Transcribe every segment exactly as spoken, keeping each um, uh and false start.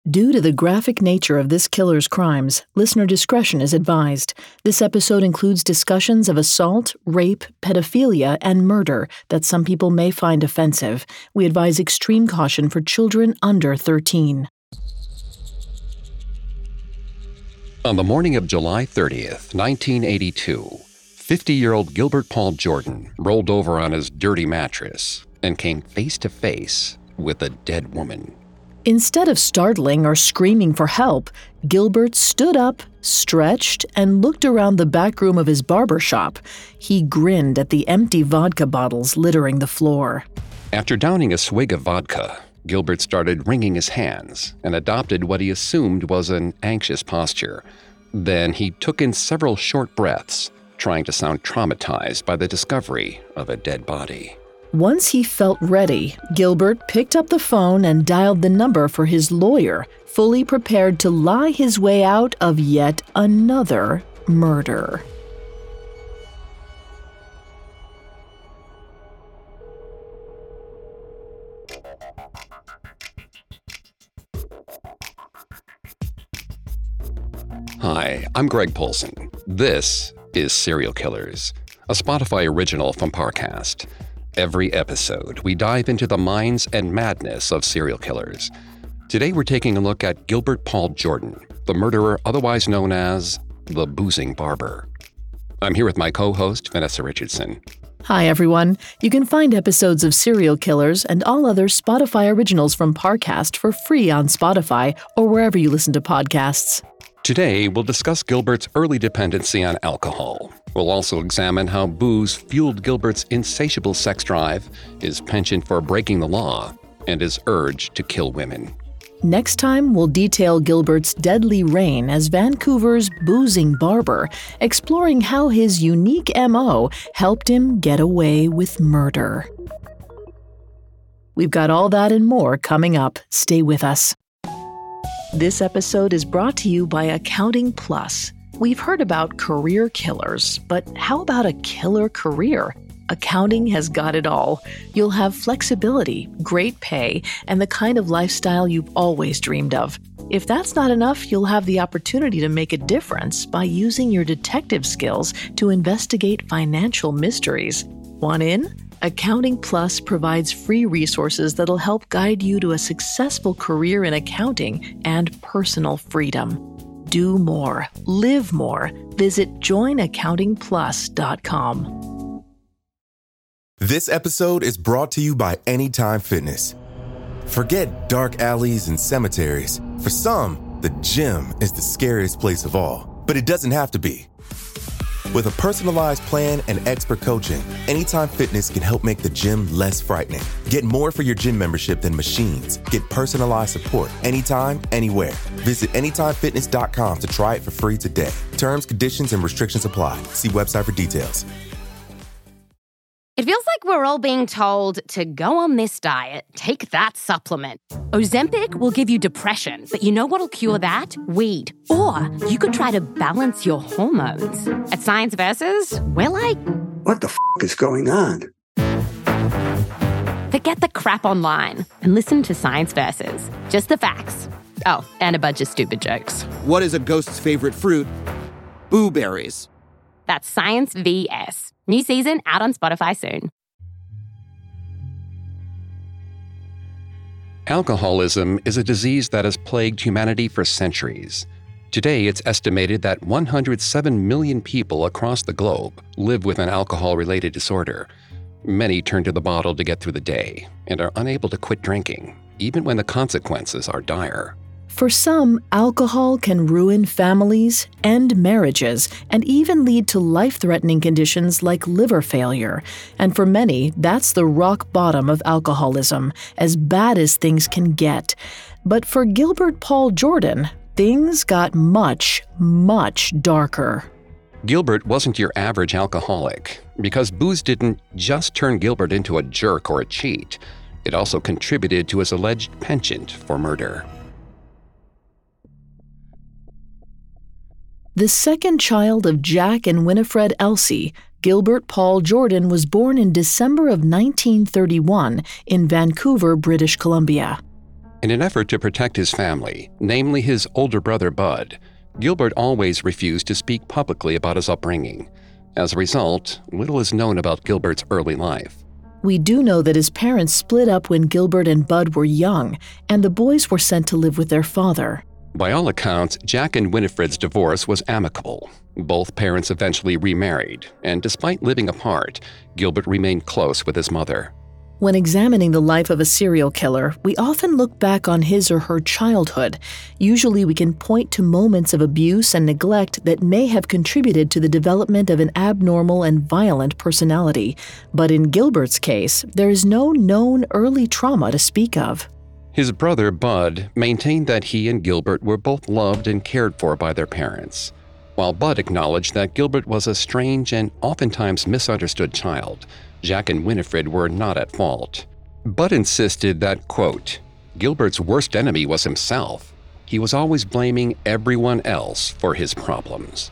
Due to the graphic nature of this killer's crimes, listener discretion is advised. This episode includes discussions of assault, rape, pedophilia, and murder that some people may find offensive. We advise extreme caution for children under thirteen. On the morning of July thirtieth, nineteen eighty-two, fifty-year-old Gilbert Paul Jordan rolled over on his dirty mattress and came face to face with a dead woman. Instead of startling or screaming for help, Gilbert stood up, stretched, and looked around the back room of his barber shop. He grinned at the empty vodka bottles littering the floor. After downing a swig of vodka, Gilbert started wringing his hands and adopted what he assumed was an anxious posture. Then he took in several short breaths, trying to sound traumatized by the discovery of a dead body. Once he felt ready, Gilbert picked up the phone and dialed the number for his lawyer, fully prepared to lie his way out of yet another murder. Hi, I'm Greg Polson. This is Serial Killers, a Spotify original from Parcast. Every episode, we dive into the minds and madness of serial killers. Today, we're taking a look at Gilbert Paul Jordan, the murderer otherwise known as the Boozing Barber. I'm here with my co-host, Vanessa Richardson. Hi, everyone. You can find episodes of Serial Killers and all other Spotify originals from Parcast for free on Spotify or wherever you listen to podcasts. Today, we'll discuss Gilbert's early dependency on alcohol. We'll also examine how booze fueled Gilbert's insatiable sex drive, his penchant for breaking the law, and his urge to kill women. Next time, we'll detail Gilbert's deadly reign as Vancouver's boozing barber, exploring how his unique M O helped him get away with murder. We've got all that and more coming up. Stay with us. This episode is brought to you by Accounting Plus. We've heard about career killers, but how about a killer career? Accounting has got it all. You'll have flexibility, great pay, and the kind of lifestyle you've always dreamed of. If that's not enough, you'll have the opportunity to make a difference by using your detective skills to investigate financial mysteries. Want in? Accounting Plus provides free resources that'll help guide you to a successful career in accounting and personal freedom. Do more. Live more. Visit join accounting plus dot com. This episode is brought to you by Anytime Fitness. Forget dark alleys and cemeteries. For some, the gym is the scariest place of all. But it doesn't have to be. With a personalized plan and expert coaching, Anytime Fitness can help make the gym less frightening. Get more for your gym membership than machines. Get personalized support anytime, anywhere. Visit anytime fitness dot com to try it for free today. Terms, conditions, and restrictions apply. See website for details. It feels like we're all being told to go on this diet, take that supplement. Ozempic will give you depression, but you know what'll cure that? Weed. Or you could try to balance your hormones. At Science Versus, we're like, what the f*** is going on? Forget the crap online and listen to Science Versus. Just the facts. Oh, and a bunch of stupid jokes. What is a ghost's favorite fruit? Blueberries. That's Science V S. New season out on Spotify soon. Alcoholism is a disease that has plagued humanity for centuries. Today, it's estimated that one hundred seven million people across the globe live with an alcohol-related disorder. Many turn to the bottle to get through the day and are unable to quit drinking, even when the consequences are dire. For some, alcohol can ruin families, end marriages, and even lead to life-threatening conditions like liver failure. And for many, that's the rock bottom of alcoholism, as bad as things can get. But for Gilbert Paul Jordan, things got much, much darker. Gilbert wasn't your average alcoholic, because booze didn't just turn Gilbert into a jerk or a cheat. It also contributed to his alleged penchant for murder. The second child of Jack and Winifred Elsey, Gilbert Paul Jordan was born in December of nineteen thirty-one in Vancouver, British Columbia. In an effort to protect his family, namely his older brother Bud, Gilbert always refused to speak publicly about his upbringing. As a result, little is known about Gilbert's early life. We do know that his parents split up when Gilbert and Bud were young, and the boys were sent to live with their father. By all accounts, Jack and Winifred's divorce was amicable. Both parents eventually remarried, and despite living apart, Gilbert remained close with his mother. When examining the life of a serial killer, we often look back on his or her childhood. Usually we can point to moments of abuse and neglect that may have contributed to the development of an abnormal and violent personality. But in Gilbert's case, there is no known early trauma to speak of. His brother, Bud, maintained that he and Gilbert were both loved and cared for by their parents, while Bud acknowledged that Gilbert was a strange and oftentimes misunderstood child. Jack and Winifred were not at fault. Bud insisted that, quote, Gilbert's worst enemy was himself. He was always blaming everyone else for his problems.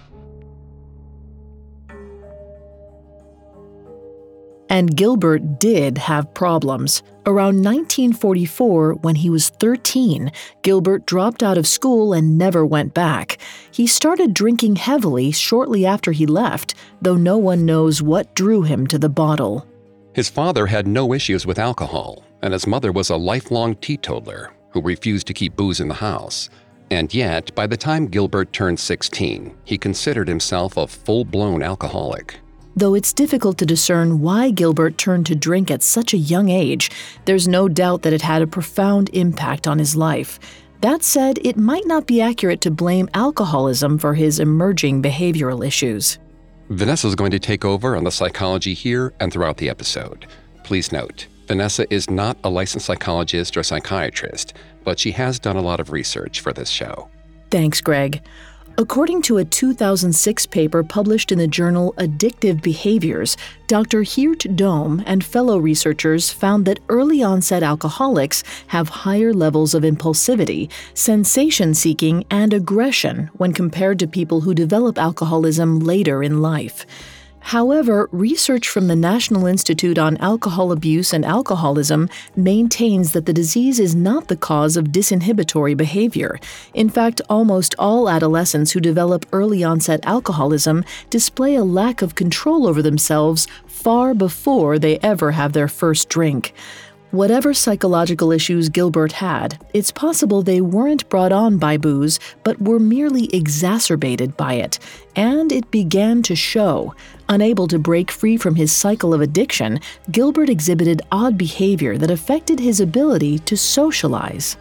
And Gilbert did have problems. Around nineteen forty-four, when he was thirteen, Gilbert dropped out of school and never went back. He started drinking heavily shortly after he left, though no one knows what drew him to the bottle. His father had no issues with alcohol, and his mother was a lifelong teetotaler who refused to keep booze in the house. And yet, by the time Gilbert turned sixteen, he considered himself a full-blown alcoholic. Though it's difficult to discern why Gilbert turned to drink at such a young age, there's no doubt that it had a profound impact on his life. That said, it might not be accurate to blame alcoholism for his emerging behavioral issues. Vanessa is going to take over on the psychology here and throughout the episode. Please note, Vanessa is not a licensed psychologist or psychiatrist, but she has done a lot of research for this show. Thanks, Greg. According to a two thousand six paper published in the journal Addictive Behaviors, Doctor Geert Dohm and fellow researchers found that early-onset alcoholics have higher levels of impulsivity, sensation-seeking, and aggression when compared to people who develop alcoholism later in life. However, research from the National Institute on Alcohol Abuse and Alcoholism maintains that the disease is not the cause of disinhibitory behavior. In fact, almost all adolescents who develop early-onset alcoholism display a lack of control over themselves far before they ever have their first drink. Whatever psychological issues Gilbert had, it's possible they weren't brought on by booze, but were merely exacerbated by it. And it began to show. Unable to break free from his cycle of addiction, Gilbert exhibited odd behavior that affected his ability to socialize.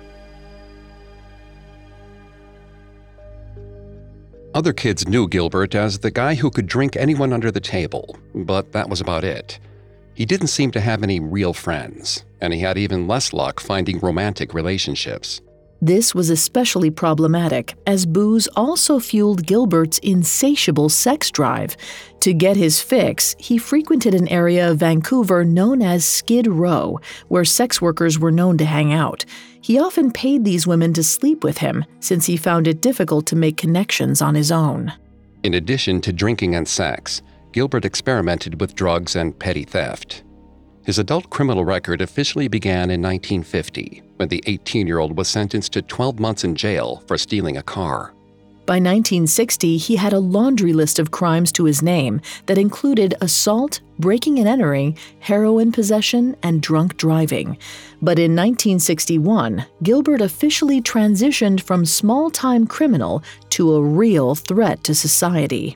Other kids knew Gilbert as the guy who could drink anyone under the table, but that was about it. He didn't seem to have any real friends, and he had even less luck finding romantic relationships. This was especially problematic, as booze also fueled Gilbert's insatiable sex drive. To get his fix, he frequented an area of Vancouver known as Skid Row, where sex workers were known to hang out. He often paid these women to sleep with him, since he found it difficult to make connections on his own. In addition to drinking and sex, Gilbert experimented with drugs and petty theft. His adult criminal record officially began in nineteen fifty, when the eighteen-year-old was sentenced to twelve months in jail for stealing a car. By nineteen sixty, he had a laundry list of crimes to his name that included assault, breaking and entering, heroin possession, and drunk driving. But in nineteen sixty-one, Gilbert officially transitioned from small-time criminal to a real threat to society.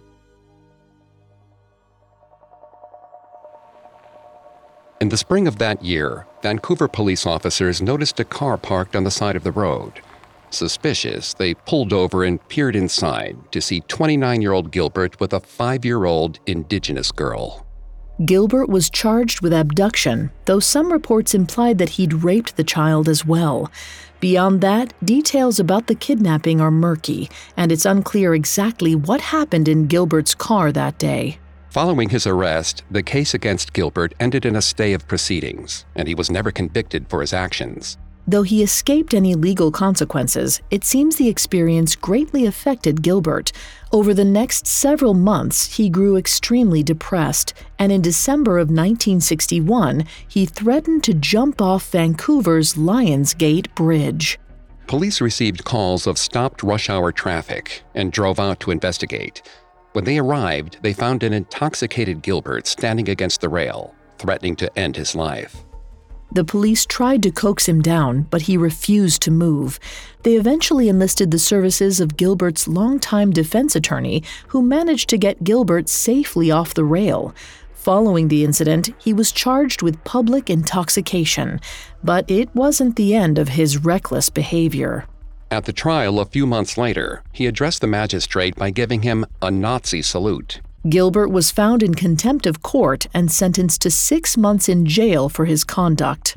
In the spring of that year, Vancouver police officers noticed a car parked on the side of the road. Suspicious, they pulled over and peered inside to see twenty-nine-year-old Gilbert with a five-year-old Indigenous girl. Gilbert was charged with abduction, though some reports implied that he'd raped the child as well. Beyond that, details about the kidnapping are murky, and it's unclear exactly what happened in Gilbert's car that day. Following his arrest, the case against Gilbert ended in a stay of proceedings, and he was never convicted for his actions. Though he escaped any legal consequences, it seems the experience greatly affected Gilbert. Over the next several months, he grew extremely depressed, and in December of nineteen sixty-one, he threatened to jump off Vancouver's Lionsgate Bridge. Police received calls of stopped rush-hour traffic and drove out to investigate. When they arrived, they found an intoxicated Gilbert standing against the rail, threatening to end his life. The police tried to coax him down, but he refused to move. They eventually enlisted the services of Gilbert's longtime defense attorney, who managed to get Gilbert safely off the rail. Following the incident, he was charged with public intoxication, but it wasn't the end of his reckless behavior. At the trial a few months later, he addressed the magistrate by giving him a Nazi salute. Gilbert was found in contempt of court and sentenced to six months in jail for his conduct.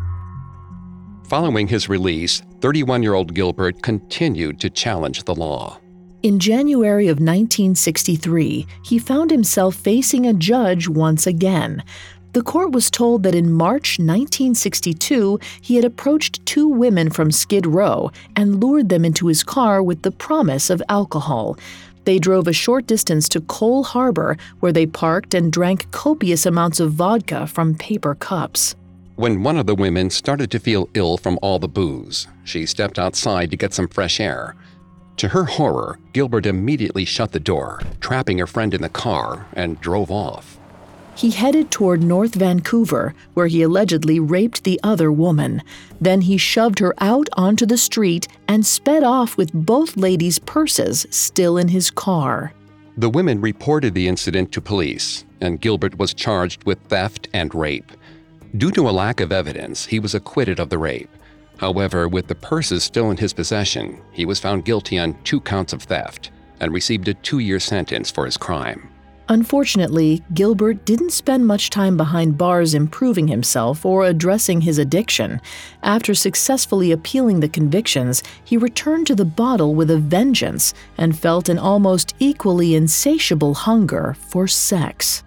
Following his release, thirty-one-year-old Gilbert continued to challenge the law. In January of nineteen sixty-three, he found himself facing a judge once again. The court was told that in March nineteen sixty-two, he had approached two women from Skid Row and lured them into his car with the promise of alcohol. They drove a short distance to Cole Harbor, where they parked and drank copious amounts of vodka from paper cups. When one of the women started to feel ill from all the booze, she stepped outside to get some fresh air. To her horror, Gilbert immediately shut the door, trapping her friend in the car, and drove off. He headed toward North Vancouver, where he allegedly raped the other woman. Then he shoved her out onto the street and sped off with both ladies' purses still in his car. The women reported the incident to police, and Gilbert was charged with theft and rape. Due to a lack of evidence, he was acquitted of the rape. However, with the purses still in his possession, he was found guilty on two counts of theft and received a two-year sentence for his crime. Unfortunately, Gilbert didn't spend much time behind bars improving himself or addressing his addiction. After successfully appealing the convictions, he returned to the bottle with a vengeance and felt an almost equally insatiable hunger for sex.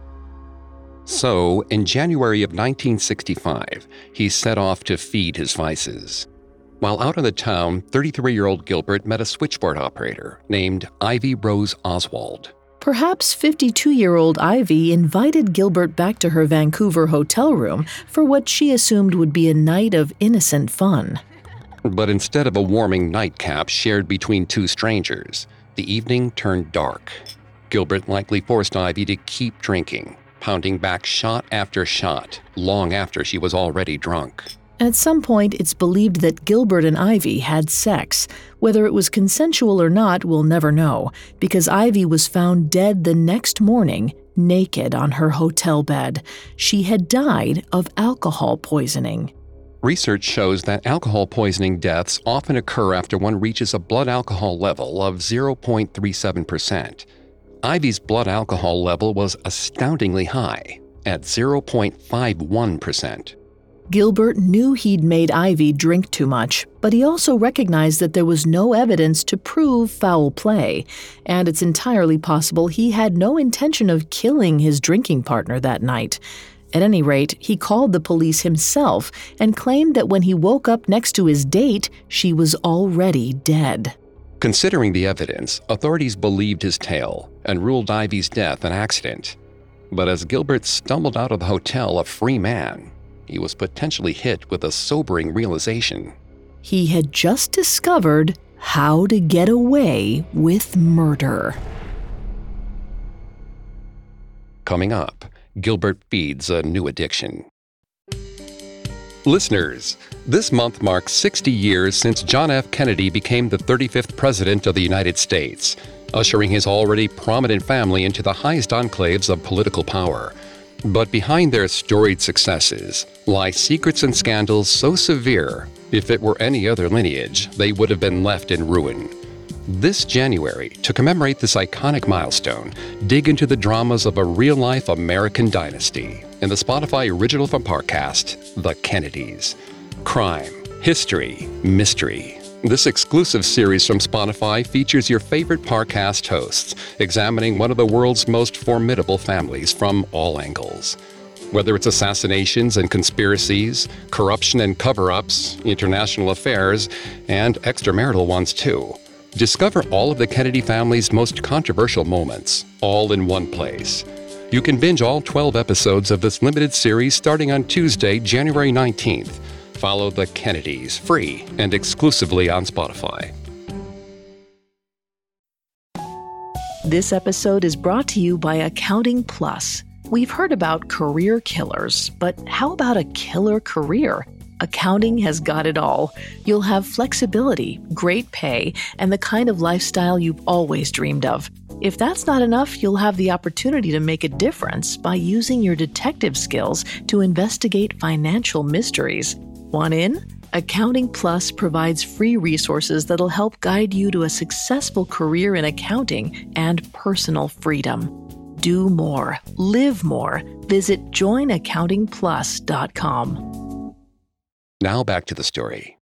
So, in January of nineteen sixty-five, he set off to feed his vices. While out in the town, thirty-three-year-old Gilbert met a switchboard operator named Ivy Rose Oswald. Perhaps fifty-two-year-old Ivy invited Gilbert back to her Vancouver hotel room for what she assumed would be a night of innocent fun. But instead of a warming nightcap shared between two strangers, the evening turned dark. Gilbert likely forced Ivy to keep drinking, pounding back shot after shot, long after she was already drunk. At some point, it's believed that Gilbert and Ivy had sex. Whether it was consensual or not, we'll never know, because Ivy was found dead the next morning, naked on her hotel bed. She had died of alcohol poisoning. Research shows that alcohol poisoning deaths often occur after one reaches a blood alcohol level of zero point three seven percent. Ivy's blood alcohol level was astoundingly high, at zero point five one percent. Gilbert knew he'd made Ivy drink too much, but he also recognized that there was no evidence to prove foul play, and it's entirely possible he had no intention of killing his drinking partner that night. At any rate, he called the police himself and claimed that when he woke up next to his date, she was already dead. Considering the evidence, authorities believed his tale and ruled Ivy's death an accident. But as Gilbert stumbled out of the hotel a free man, he was potentially hit with a sobering realization. He had just discovered how to get away with murder. Coming up, Gilbert feeds a new addiction. Listeners, this month marks sixty years since John F. Kennedy became the thirty-fifth President of the United States, ushering his already prominent family into the highest enclaves of political power. But behind their storied successes lie secrets and scandals so severe, if it were any other lineage, they would have been left in ruin. This January, to commemorate this iconic milestone, dig into the dramas of a real-life American dynasty in the Spotify original from Parcast, The Kennedys. Crime, history, mystery. This exclusive series from Spotify features your favorite Parcast hosts, examining one of the world's most formidable families from all angles. Whether it's assassinations and conspiracies, corruption and cover-ups, international affairs, and extramarital ones too. Discover all of the Kennedy family's most controversial moments, all in one place. You can binge all twelve episodes of this limited series starting on Tuesday, January nineteenth. Follow the Kennedys, free and exclusively on Spotify. This episode is brought to you by Accounting Plus. We've heard about career killers, but how about a killer career? Accounting has got it all. You'll have flexibility, great pay, and the kind of lifestyle you've always dreamed of. If that's not enough, you'll have the opportunity to make a difference by using your detective skills to investigate financial mysteries. Want in? Accounting Plus provides free resources that'll help guide you to a successful career in accounting and personal freedom. Do more. Live more. Visit join accounting plus dot com. Now back to the story.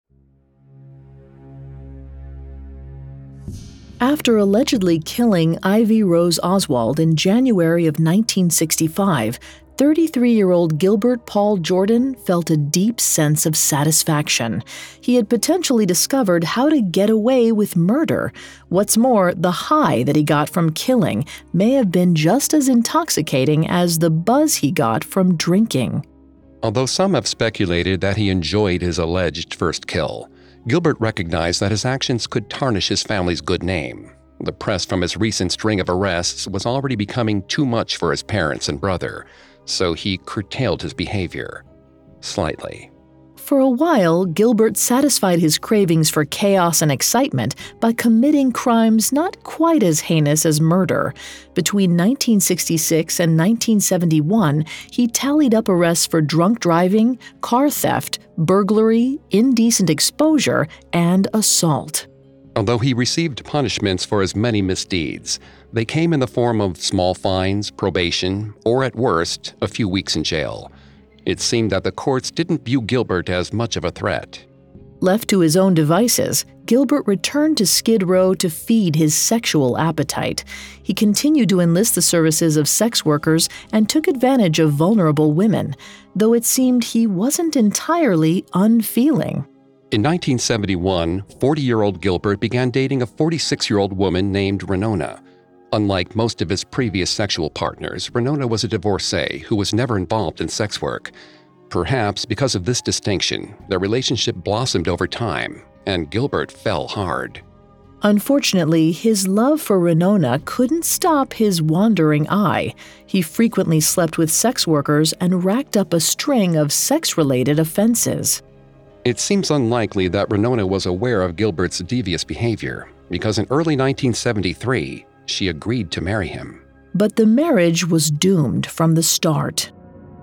After allegedly killing Ivy Rose Oswald in January of nineteen sixty-five, thirty-three-year-old Gilbert Paul Jordan felt a deep sense of satisfaction. He had potentially discovered how to get away with murder. What's more, the high that he got from killing may have been just as intoxicating as the buzz he got from drinking. Although some have speculated that he enjoyed his alleged first kill, Gilbert recognized that his actions could tarnish his family's good name. The press from his recent string of arrests was already becoming too much for his parents and brother, so he curtailed his behavior slightly. For a while, Gilbert satisfied his cravings for chaos and excitement by committing crimes not quite as heinous as murder. Between nineteen sixty-six and nineteen seventy-one, he tallied up arrests for drunk driving, car theft, burglary, indecent exposure, and assault. Although he received punishments for his many misdeeds, they came in the form of small fines, probation, or at worst, a few weeks in jail. It seemed that the courts didn't view Gilbert as much of a threat. Left to his own devices, Gilbert returned to Skid Row to feed his sexual appetite. He continued to enlist the services of sex workers and took advantage of vulnerable women, though it seemed he wasn't entirely unfeeling. In nineteen seventy-one, forty-year-old Gilbert began dating a forty-six-year-old woman named Renona. Unlike most of his previous sexual partners, Renona was a divorcee who was never involved in sex work. Perhaps because of this distinction, their relationship blossomed over time, and Gilbert fell hard. Unfortunately, his love for Renona couldn't stop his wandering eye. He frequently slept with sex workers and racked up a string of sex-related offenses. It seems unlikely that Renona was aware of Gilbert's devious behavior, because in early nineteen seventy-three, she agreed to marry him. But the marriage was doomed from the start.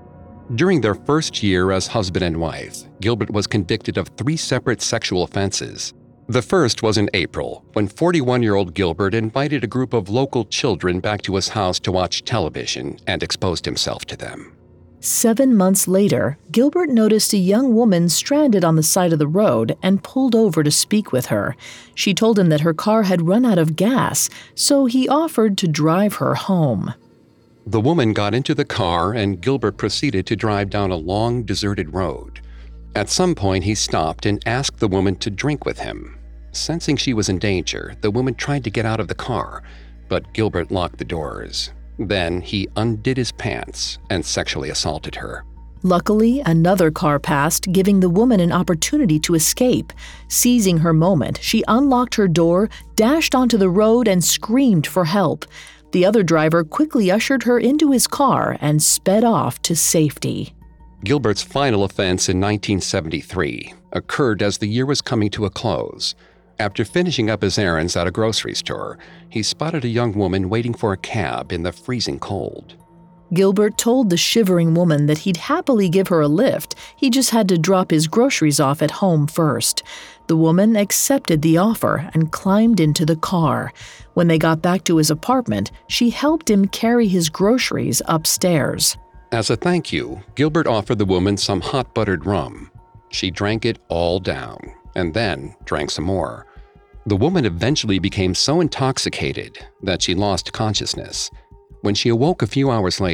During their first year as husband and wife, Gilbert was convicted of three separate sexual offenses. The first was in April, when forty-one-year-old Gilbert invited a group of local children back to his house to watch television and exposed himself to them. Seven months later, Gilbert noticed a young woman stranded on the side of the road and pulled over to speak with her. She told him that her car had run out of gas, so he offered to drive her home. The woman got into the car and Gilbert proceeded to drive down a long, deserted road. At some point, he stopped and asked the woman to drink with him. Sensing she was in danger, the woman tried to get out of the car, but Gilbert locked the doors. Then he undid his pants and sexually assaulted her. Luckily, another car passed, giving the woman an opportunity to escape. Seizing her moment, she unlocked her door, dashed onto the road, and screamed for help. The other driver quickly ushered her into his car and sped off to safety. Gilbert's final offense in nineteen seventy-three occurred as the year was coming to a close. After finishing up his errands at a grocery store, he spotted a young woman waiting for a cab in the freezing cold. Gilbert told the shivering woman that he'd happily give her a lift. He just had to drop his groceries off at home first. The woman accepted the offer and climbed into the car. When they got back to his apartment, she helped him carry his groceries upstairs. As a thank you, Gilbert offered the woman some hot buttered rum. She drank it all down, and then drank some more. The woman eventually became so intoxicated that she lost consciousness. When she awoke a few hours later,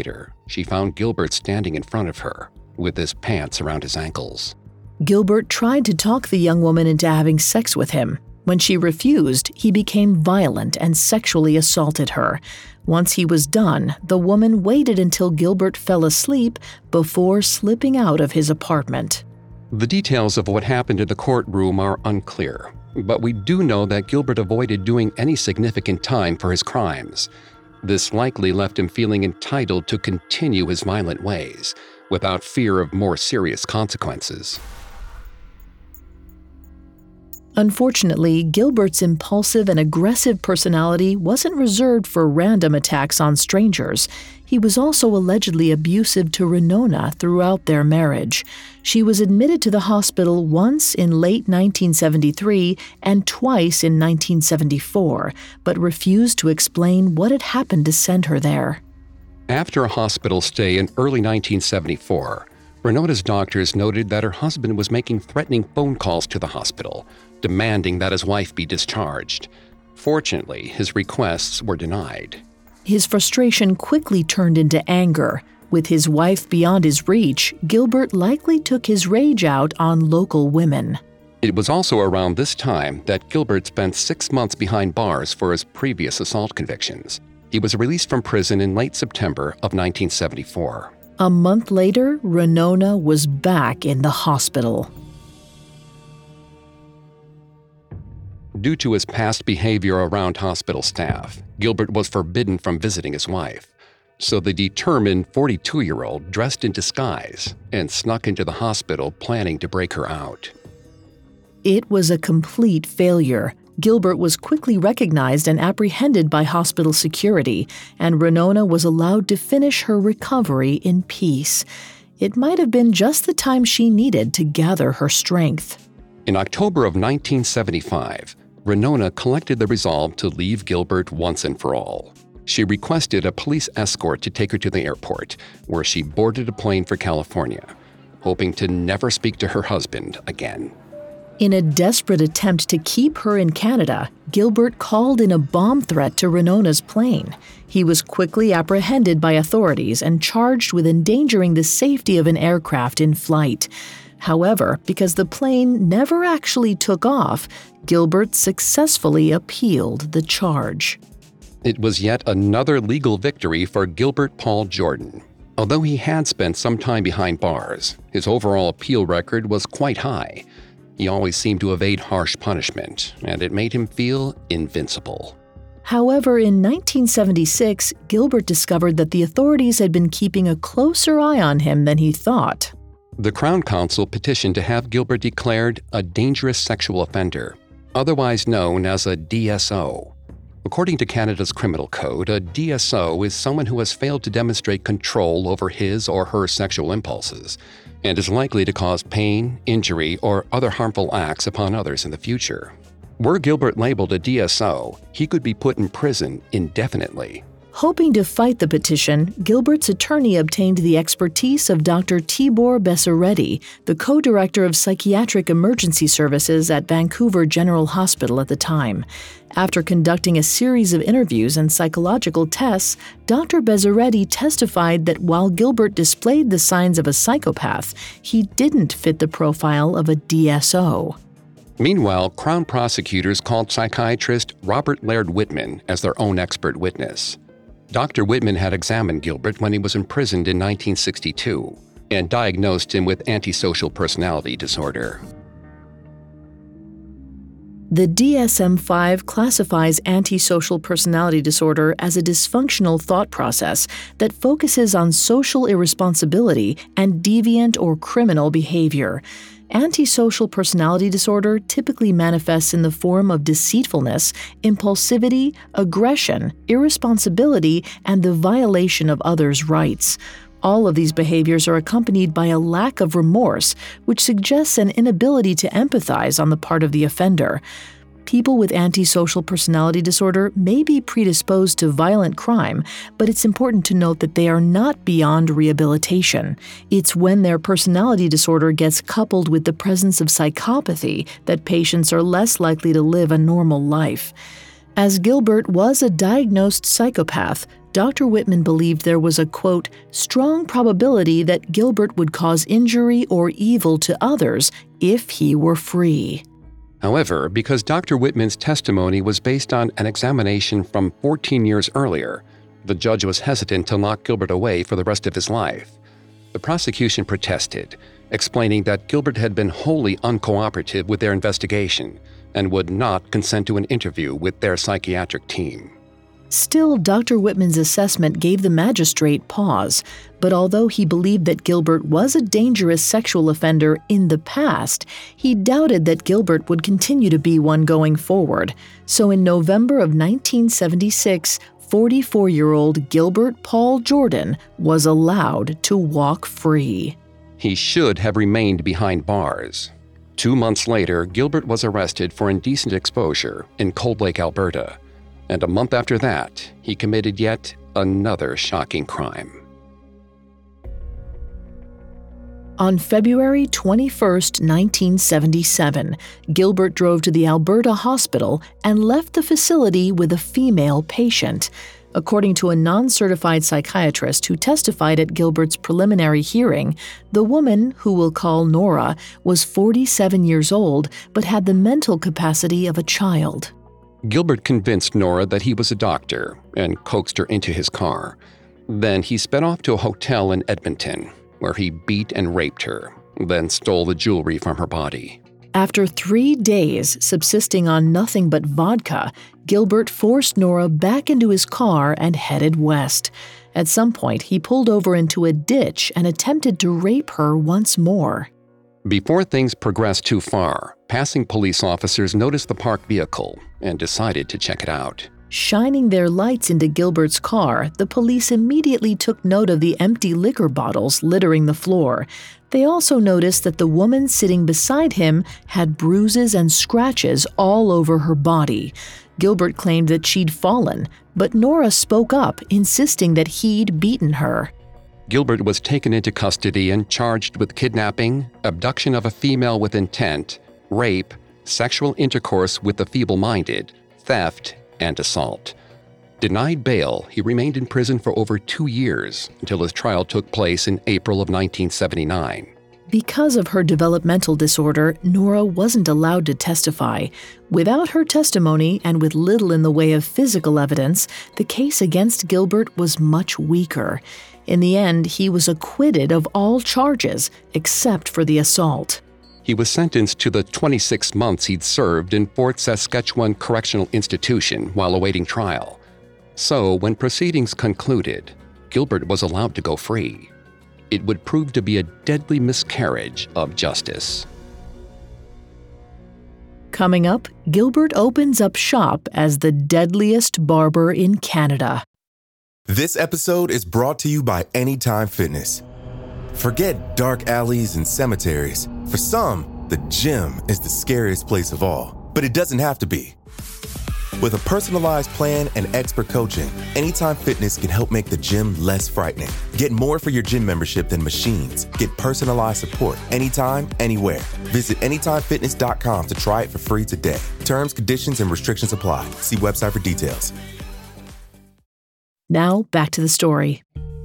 she found Gilbert standing in front of her, with his pants around his ankles. Gilbert tried to talk the young woman into having sex with him. When she refused, he became violent and sexually assaulted her. Once he was done, the woman waited until Gilbert fell asleep before slipping out of his apartment. The details of what happened in the courtroom are unclear, but we do know that Gilbert avoided doing any significant time for his crimes. This likely left him feeling entitled to continue his violent ways, without fear of more serious consequences. Unfortunately, Gilbert's impulsive and aggressive personality wasn't reserved for random attacks on strangers. He was also allegedly abusive to Renona throughout their marriage. She was admitted to the hospital once in late nineteen seventy-three and twice in nineteen seventy-four, but refused to explain what had happened to send her there. After a hospital stay in early nineteen seventy-four, Renona's doctors noted that her husband was making threatening phone calls to the hospital, demanding that his wife be discharged. Fortunately, his requests were denied. His frustration quickly turned into anger. With his wife beyond his reach, Gilbert likely took his rage out on local women. It was also around this time that Gilbert spent six months behind bars for his previous assault convictions. He was released from prison in late September of nineteen seventy-four. A month later, Renona was back in the hospital. Due to his past behavior around hospital staff, Gilbert was forbidden from visiting his wife. So the determined forty-two-year-old dressed in disguise and snuck into the hospital planning to break her out. It was a complete failure. Gilbert was quickly recognized and apprehended by hospital security, and Renona was allowed to finish her recovery in peace. It might have been just the time she needed to gather her strength. In October of nineteen seventy-five, Renona collected the resolve to leave Gilbert once and for all. She requested a police escort to take her to the airport, where she boarded a plane for California, hoping to never speak to her husband again. In a desperate attempt to keep her in Canada, Gilbert called in a bomb threat to Renona's plane. He was quickly apprehended by authorities and charged with endangering the safety of an aircraft in flight. However, because the plane never actually took off, Gilbert successfully appealed the charge. It was yet another legal victory for Gilbert Paul Jordan. Although he had spent some time behind bars, his overall appeal record was quite high. He always seemed to evade harsh punishment, and it made him feel invincible. However, in nineteen seventy-six, Gilbert discovered that the authorities had been keeping a closer eye on him than he thought. The Crown Counsel petitioned to have Gilbert declared a dangerous sexual offender, otherwise known as a D S O. According to Canada's Criminal Code, a D S O is someone who has failed to demonstrate control over his or her sexual impulses and is likely to cause pain, injury, or other harmful acts upon others in the future. Were Gilbert labeled a D S O, he could be put in prison indefinitely. Hoping to fight the petition, Gilbert's attorney obtained the expertise of Doctor Tibor Besaretti, the co-director of psychiatric emergency services at Vancouver General Hospital at the time. After conducting a series of interviews and psychological tests, Doctor Besaretti testified that while Gilbert displayed the signs of a psychopath, he didn't fit the profile of a D S O. Meanwhile, Crown prosecutors called psychiatrist Robert Laird Whitman as their own expert witness. Doctor Whitman had examined Gilbert when he was imprisoned in nineteen sixty-two and diagnosed him with antisocial personality disorder. The D S M five classifies antisocial personality disorder as a dysfunctional thought process that focuses on social irresponsibility and deviant or criminal behavior. Antisocial personality disorder typically manifests in the form of deceitfulness, impulsivity, aggression, irresponsibility, and the violation of others' rights. All of these behaviors are accompanied by a lack of remorse, which suggests an inability to empathize on the part of the offender. People with antisocial personality disorder may be predisposed to violent crime, but it's important to note that they are not beyond rehabilitation. It's when their personality disorder gets coupled with the presence of psychopathy that patients are less likely to live a normal life. As Gilbert was a diagnosed psychopath, Doctor Whitman believed there was a, quote, strong probability that Gilbert would cause injury or evil to others if he were free. However, because Doctor Whitman's testimony was based on an examination from fourteen years earlier, the judge was hesitant to lock Gilbert away for the rest of his life. The prosecution protested, explaining that Gilbert had been wholly uncooperative with their investigation and would not consent to an interview with their psychiatric team. Still, Doctor Whitman's assessment gave the magistrate pause, but although he believed that Gilbert was a dangerous sexual offender in the past, he doubted that Gilbert would continue to be one going forward. So in November of nineteen seventy-six, forty-four-year-old Gilbert Paul Jordan was allowed to walk free. He should have remained behind bars. Two months later, Gilbert was arrested for indecent exposure in Cold Lake, Alberta. And a month after that, he committed yet another shocking crime. On February twenty-first, nineteen seventy-seven, Gilbert drove to the Alberta hospital and left the facility with a female patient. According to a non-certified psychiatrist who testified at Gilbert's preliminary hearing, the woman, who we'll call Nora, was forty-seven years old but had the mental capacity of a child. Gilbert convinced Nora that he was a doctor and coaxed her into his car. Then he sped off to a hotel in Edmonton, where he beat and raped her, then stole the jewelry from her body. After three days subsisting on nothing but vodka, Gilbert forced Nora back into his car and headed west. At some point, he pulled over into a ditch and attempted to rape her once more. Before things progressed too far, passing police officers noticed the parked vehicle and decided to check it out. Shining their lights into Gilbert's car, the police immediately took note of the empty liquor bottles littering the floor. They also noticed that the woman sitting beside him had bruises and scratches all over her body. Gilbert claimed that she'd fallen, but Nora spoke up, insisting that he'd beaten her. Gilbert was taken into custody and charged with kidnapping, abduction of a female with intent, rape, sexual intercourse with the feeble-minded, theft, and assault. Denied bail, he remained in prison for over two years until his trial took place in April of nineteen seventy-nine. Because of her developmental disorder, Nora wasn't allowed to testify. Without her testimony and with little in the way of physical evidence, the case against Gilbert was much weaker. In the end, he was acquitted of all charges except for the assault. He was sentenced to the twenty-six months he'd served in Fort Saskatchewan Correctional Institution while awaiting trial. So, when proceedings concluded, Gilbert was allowed to go free. It would prove to be a deadly miscarriage of justice. Coming up, Gilbert opens up shop as the deadliest barber in Canada. This episode is brought to you by Anytime Fitness. Forget dark alleys and cemeteries. For some, the gym is the scariest place of all, but it doesn't have to be. With a personalized plan and expert coaching, Anytime Fitness can help make the gym less frightening. Get more for your gym membership than machines. Get personalized support anytime, anywhere. Visit anytime fitness dot com to try it for free today. Terms, conditions, and restrictions apply. See website for details. Now, back to the story.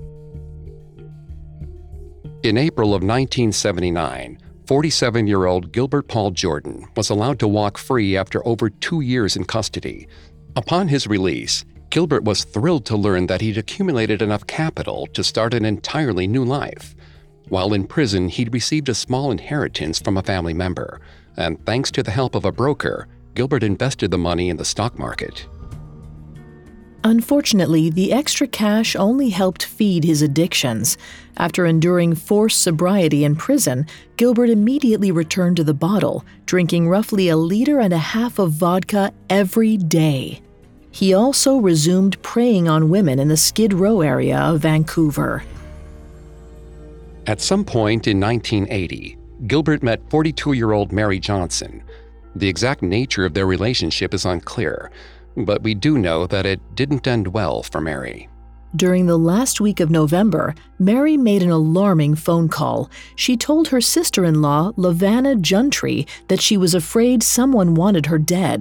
In April of nineteen seventy-nine, forty-seven-year-old Gilbert Paul Jordan was allowed to walk free after over two years in custody. Upon his release, Gilbert was thrilled to learn that he'd accumulated enough capital to start an entirely new life. While in prison, he'd received a small inheritance from a family member, and thanks to the help of a broker, Gilbert invested the money in the stock market. Unfortunately, the extra cash only helped feed his addictions. After enduring forced sobriety in prison, Gilbert immediately returned to the bottle, drinking roughly a liter and a half of vodka every day. He also resumed preying on women in the Skid Row area of Vancouver. At some point in nineteen eighty, Gilbert met forty-two-year-old Mary Johnson. The exact nature of their relationship is unclear, but we do know that it didn't end well for Mary. During the last week of November, Mary made an alarming phone call. She told her sister-in-law, Lavanna Juntry, that she was afraid someone wanted her dead.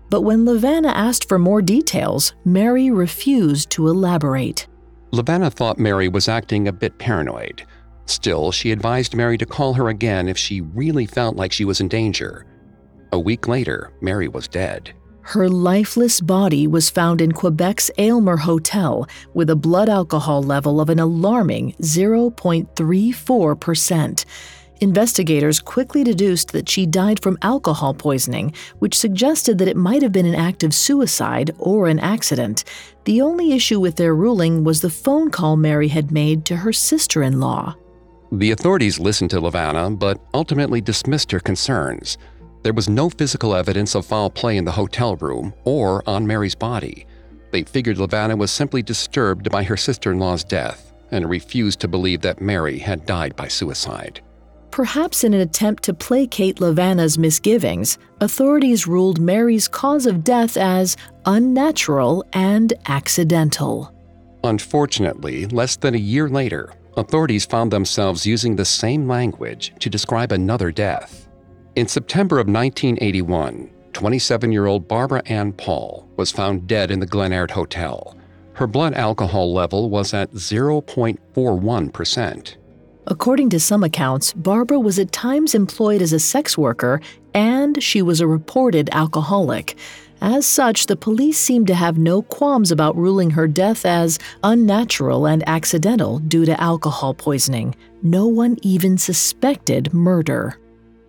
But when LaVanna asked for more details, Mary refused to elaborate. LaVanna thought Mary was acting a bit paranoid. Still, she advised Mary to call her again if she really felt like she was in danger. A week later, Mary was dead. Her lifeless body was found in Quebec's Aylmer Hotel with a blood alcohol level of an alarming zero point three four percent. Investigators quickly deduced that she died from alcohol poisoning, which suggested that it might have been an act of suicide or an accident. The only issue with their ruling was the phone call Mary had made to her sister-in-law. The authorities listened to LaVanna, but ultimately dismissed her concerns. There was no physical evidence of foul play in the hotel room or on Mary's body. They figured LaVanna was simply disturbed by her sister-in-law's death and refused to believe that Mary had died by suicide. Perhaps in an attempt to placate LaVanna's misgivings, authorities ruled Mary's cause of death as unnatural and accidental. Unfortunately, less than a year later, authorities found themselves using the same language to describe another death. In September of nineteen eighty-one, twenty-seven-year-old Barbara Ann Paul was found dead in the Glenard Hotel. Her blood alcohol level was at zero point four one percent. According to some accounts, Barbara was at times employed as a sex worker, and she was a reported alcoholic. As such, the police seemed to have no qualms about ruling her death as unnatural and accidental due to alcohol poisoning. No one even suspected murder.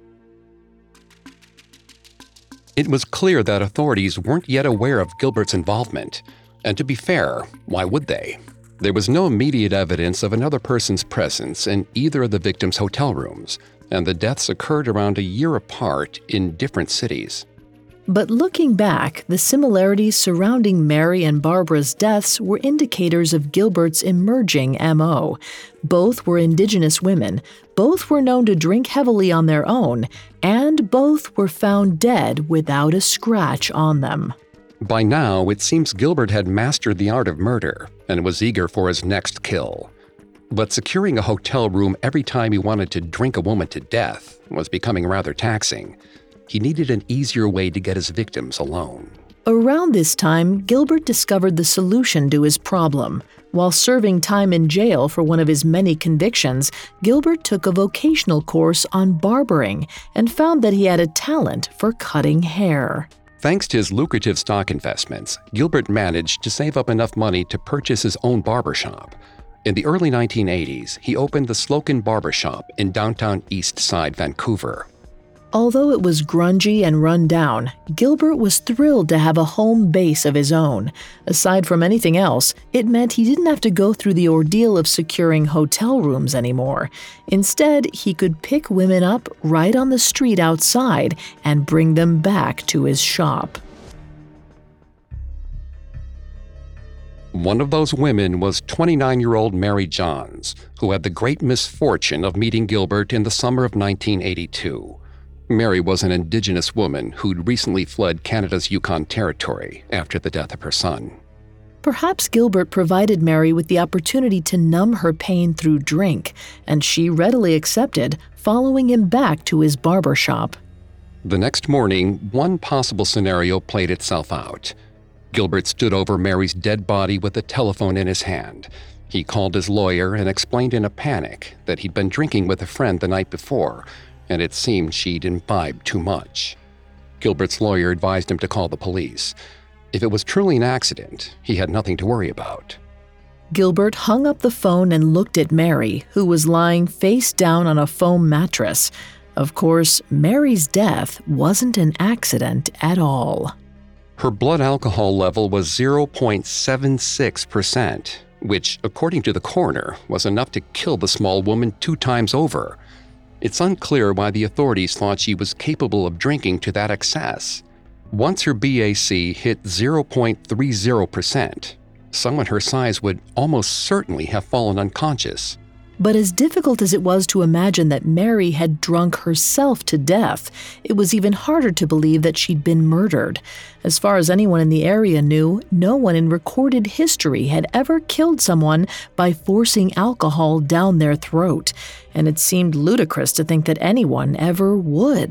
It was clear that authorities weren't yet aware of Gilbert's involvement. And to be fair, why would they? There was no immediate evidence of another person's presence in either of the victims' hotel rooms, and the deaths occurred around a year apart in different cities. But looking back, the similarities surrounding Mary and Barbara's deaths were indicators of Gilbert's emerging M O. Both were Indigenous women, both were known to drink heavily on their own, and both were found dead without a scratch on them. By now, it seems Gilbert had mastered the art of murder and was eager for his next kill. But securing a hotel room every time he wanted to drink a woman to death was becoming rather taxing. He needed an easier way to get his victims alone. Around this time, Gilbert discovered the solution to his problem. While serving time in jail for one of his many convictions, Gilbert took a vocational course on barbering and found that he had a talent for cutting hair. Thanks to his lucrative stock investments, Gilbert managed to save up enough money to purchase his own barbershop. In the early nineteen eighties, he opened the Slocan Barbershop in downtown East Side, Vancouver. Although it was grungy and run down, Gilbert was thrilled to have a home base of his own. Aside from anything else, it meant he didn't have to go through the ordeal of securing hotel rooms anymore. Instead, he could pick women up right on the street outside and bring them back to his shop. One of those women was twenty-nine-year-old Mary Johns, who had the great misfortune of meeting Gilbert in the summer of nineteen eighty-two. Mary was an Indigenous woman who'd recently fled Canada's Yukon Territory after the death of her son. Perhaps Gilbert provided Mary with the opportunity to numb her pain through drink, and she readily accepted, following him back to his barber shop. The next morning, one possible scenario played itself out. Gilbert stood over Mary's dead body with a telephone in his hand. He called his lawyer and explained in a panic that he'd been drinking with a friend the night before, and it seemed she'd imbibed too much. Gilbert's lawyer advised him to call the police. If it was truly an accident, he had nothing to worry about. Gilbert hung up the phone and looked at Mary, who was lying face down on a foam mattress. Of course, Mary's death wasn't an accident at all. Her blood alcohol level was zero point seven six percent, which, according to the coroner, was enough to kill the small woman two times over. It's unclear why the authorities thought she was capable of drinking to that excess. Once her B A C hit zero point three zero percent, someone her size would almost certainly have fallen unconscious. But as difficult as it was to imagine that Mary had drunk herself to death, it was even harder to believe that she'd been murdered. As far as anyone in the area knew, no one in recorded history had ever killed someone by forcing alcohol down their throat, and it seemed ludicrous to think that anyone ever would.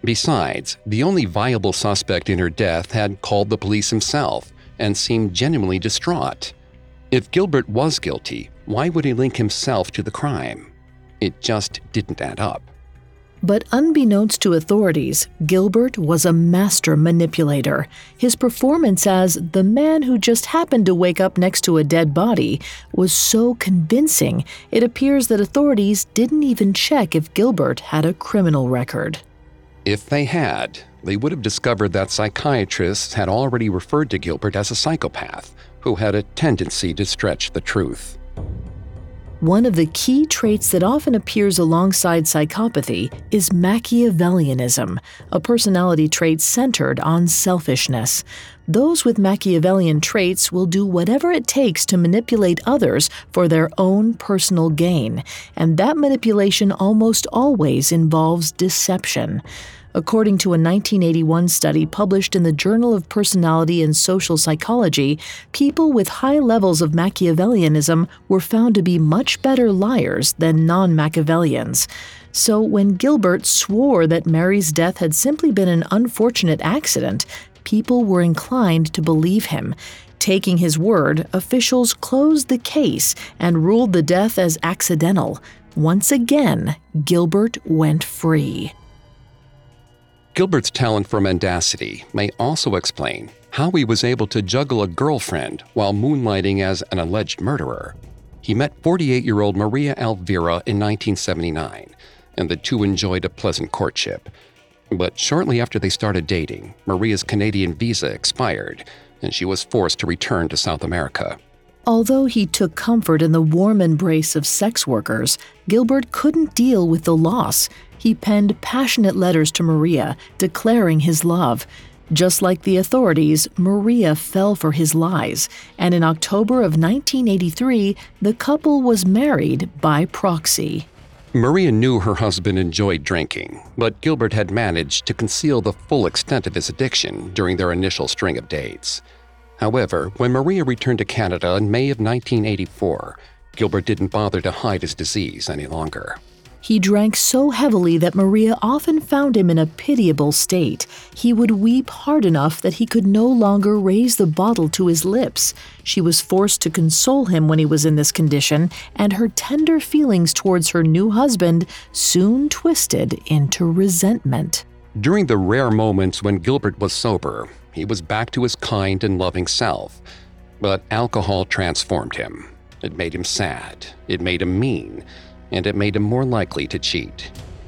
Besides, the only viable suspect in her death had called the police himself and seemed genuinely distraught. If Gilbert was guilty, why would he link himself to the crime? It just didn't add up. But unbeknownst to authorities, Gilbert was a master manipulator. His performance as the man who just happened to wake up next to a dead body was so convincing, it appears that authorities didn't even check if Gilbert had a criminal record. If they had, they would have discovered that psychiatrists had already referred to Gilbert as a psychopath who had a tendency to stretch the truth. One of the key traits that often appears alongside psychopathy is Machiavellianism, a personality trait centered on selfishness. Those with Machiavellian traits will do whatever it takes to manipulate others for their own personal gain, and that manipulation almost always involves deception. According to a nineteen eighty-one study published in the Journal of Personality and Social Psychology, people with high levels of Machiavellianism were found to be much better liars than non-Machiavellians. So when Gilbert swore that Mary's death had simply been an unfortunate accident, people were inclined to believe him. Taking his word, officials closed the case and ruled the death as accidental. Once again, Gilbert went free. Gilbert's talent for mendacity may also explain how he was able to juggle a girlfriend while moonlighting as an alleged murderer. He met forty-eight-year-old Maria Elvira in nineteen seventy-nine, and the two enjoyed a pleasant courtship. But shortly after they started dating, Maria's Canadian visa expired, and she was forced to return to South America. Although he took comfort in the warm embrace of sex workers, Gilbert couldn't deal with the loss. He penned passionate letters to Maria, declaring his love. Just like the authorities, Maria fell for his lies, and in October of nineteen eighty-three, the couple was married by proxy. Maria knew her husband enjoyed drinking, but Gilbert had managed to conceal the full extent of his addiction during their initial string of dates. However, when Maria returned to Canada in May of nineteen eighty-four, Gilbert didn't bother to hide his disease any longer. He drank so heavily that Maria often found him in a pitiable state. He would weep hard enough that he could no longer raise the bottle to his lips. She was forced to console him when he was in this condition, and her tender feelings towards her new husband soon twisted into resentment. During the rare moments when Gilbert was sober, he was back to his kind and loving self. But alcohol transformed him. It made him sad, it made him mean, and it made him more likely to cheat.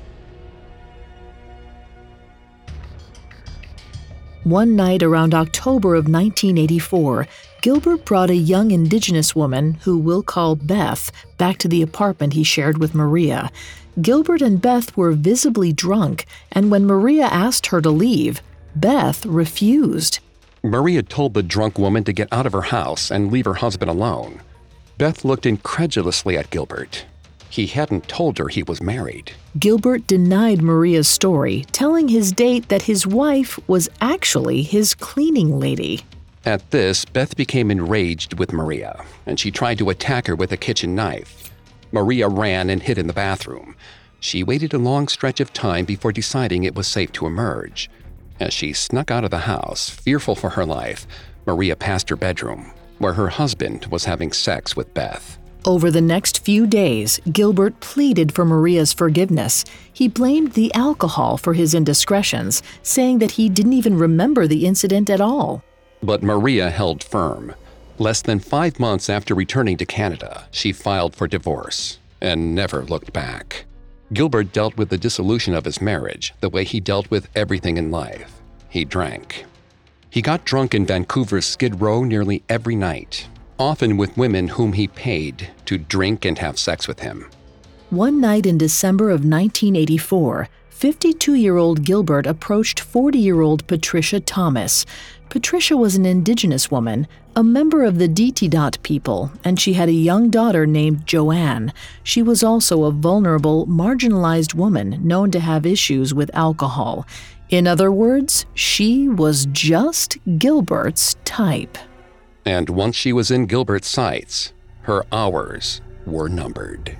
One night around October of nineteen eighty-four, Gilbert brought a young Indigenous woman, who we'll call Beth, back to the apartment he shared with Maria. Gilbert and Beth were visibly drunk, and when Maria asked her to leave, Beth refused. Maria told the drunk woman to get out of her house and leave her husband alone. Beth looked incredulously at Gilbert. He hadn't told her he was married. Gilbert denied Maria's story, telling his date that his wife was actually his cleaning lady. At this, Beth became enraged with Maria, and she tried to attack her with a kitchen knife. Maria ran and hid in the bathroom. She waited a long stretch of time before deciding it was safe to emerge. As she snuck out of the house, fearful for her life, Maria passed her bedroom, where her husband was having sex with Beth. Over the next few days, Gilbert pleaded for Maria's forgiveness. He blamed the alcohol for his indiscretions, saying that he didn't even remember the incident at all. But Maria held firm. Less than five months after returning to Canada, she filed for divorce and never looked back. Gilbert dealt with the dissolution of his marriage the way he dealt with everything in life. He drank. He got drunk in Vancouver's Skid Row nearly every night, often with women whom he paid to drink and have sex with him. One night in December of nineteen eighty-four, fifty-two-year-old Gilbert approached forty-year-old Patricia Thomas. Patricia was an Indigenous woman, a member of the Ditidot people, and she had a young daughter named Joanne. She was also a vulnerable, marginalized woman known to have issues with alcohol. In other words, she was just Gilbert's type. And once she was in Gilbert's sights, her hours were numbered.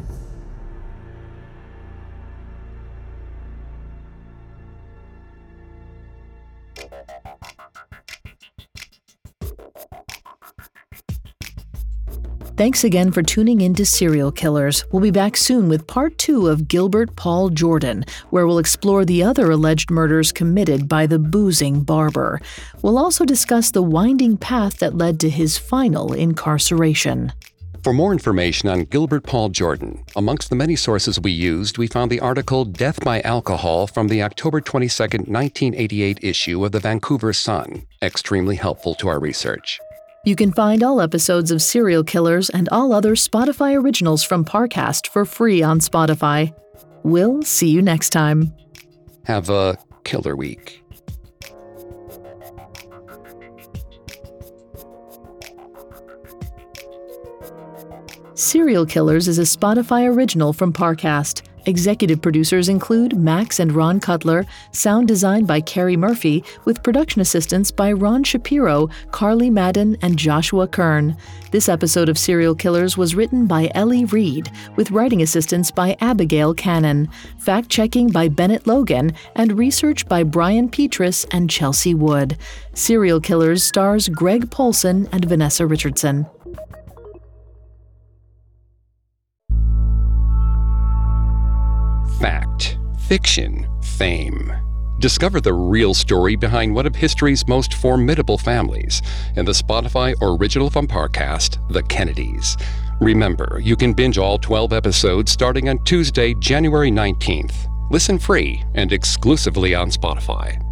Thanks again for tuning in to Serial Killers. We'll be back soon with part two of Gilbert Paul Jordan, where we'll explore the other alleged murders committed by the boozing barber. We'll also discuss the winding path that led to his final incarceration. For more information on Gilbert Paul Jordan, amongst the many sources we used, we found the article Death by Alcohol from the October twenty-second, nineteen eighty-eight issue of the Vancouver Sun, extremely helpful to our research. You can find all episodes of Serial Killers and all other Spotify originals from Parcast for free on Spotify. We'll see you next time. Have a killer week. Serial Killers is a Spotify original from Parcast. Executive producers include Max and Ron Cutler, sound design by Carrie Murphy, with production assistance by Ron Shapiro, Carly Madden, and Joshua Kern. This episode of Serial Killers was written by Ellie Reed, with writing assistance by Abigail Cannon, fact-checking by Bennett Logan, and research by Brian Petrus and Chelsea Wood. Serial Killers stars Greg Polcyn and Vanessa Richardson. Fact, fiction, fame. Discover the real story behind one of history's most formidable families in the Spotify original from Parcast, The Kennedys. Remember, you can binge all twelve episodes starting on Tuesday, January nineteenth. Listen free and exclusively on Spotify.